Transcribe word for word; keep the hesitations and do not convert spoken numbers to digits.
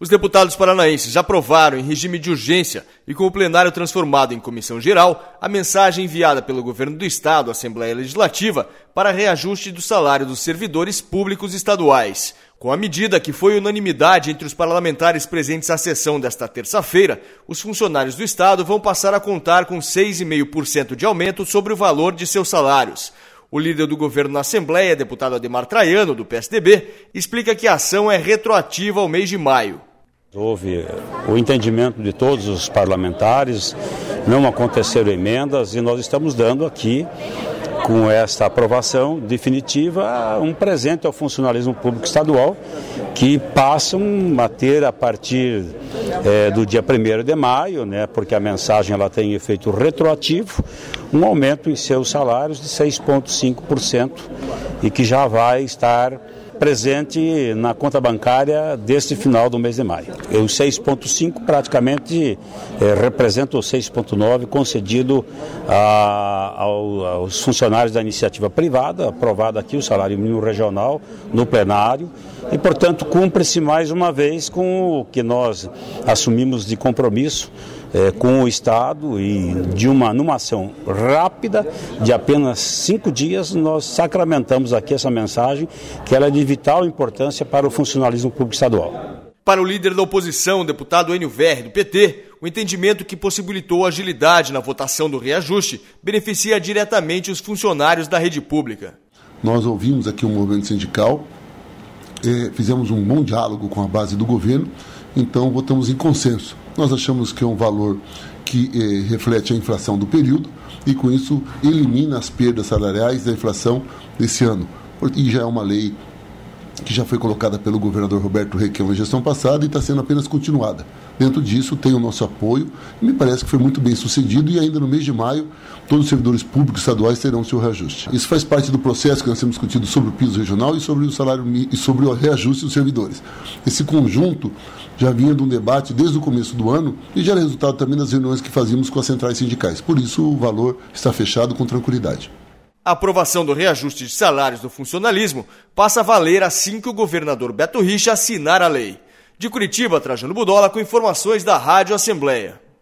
Os deputados paranaenses aprovaram em regime de urgência e com o plenário transformado em comissão geral a mensagem enviada pelo governo do estado à Assembleia Legislativa para reajuste do salário dos servidores públicos estaduais. Com a medida que foi unanimidade entre os parlamentares presentes à sessão desta terça-feira, os funcionários do estado vão passar a contar com seis vírgula cinco por cento de aumento sobre o valor de seus salários. O líder do governo na Assembleia, deputado Ademar Traiano, do P S D B, explica que a ação é retroativa ao mês de maio. Houve o entendimento de todos os parlamentares, não aconteceram emendas e nós estamos dando aqui, com esta aprovação definitiva, um presente ao funcionalismo público estadual, que passam a ter a partir é, do dia primeiro de maio, né, porque a mensagem ela tem efeito retroativo, um aumento em seus salários de seis vírgula cinco por cento e que já vai estar presente na conta bancária deste final do mês de maio. E o seis vírgula cinco praticamente é, representa o seis vírgula nove concedido a, ao, aos funcionários da iniciativa privada, aprovado aqui o salário mínimo regional no plenário, e portanto cumpre-se mais uma vez com o que nós assumimos de compromisso É, com o Estado e de uma, numa ação rápida de apenas cinco dias nós sacramentamos aqui essa mensagem que ela é de vital importância para o funcionalismo público estadual. Para o líder da oposição, o deputado Enio Verri, do P T, o entendimento que possibilitou agilidade na votação do reajuste beneficia diretamente os funcionários da rede pública. Nós ouvimos aqui o movimento sindical, é, fizemos um bom diálogo com a base do governo, então votamos em consenso. Nós achamos que é um valor que eh, reflete a inflação do período e, com isso, elimina as perdas salariais da inflação desse ano. E já é uma lei que já foi colocada pelo governador Roberto Requião na gestão passada e está sendo apenas continuada. Dentro disso, tem o nosso apoio e me parece que foi muito bem sucedido e ainda no mês de maio, todos os servidores públicos estaduais terão seu reajuste. Isso faz parte do processo que nós temos discutido sobre o piso regional e sobre o salário e sobre o reajuste dos servidores. Esse conjunto já vinha de um debate desde o começo do ano e já era resultado também das reuniões que fazíamos com as centrais sindicais. Por isso, o valor está fechado com tranquilidade. A aprovação do reajuste de salários do funcionalismo passa a valer assim que o governador Beto Richa assinar a lei. De Curitiba, Trajano Budola, com informações da Rádio Assembleia.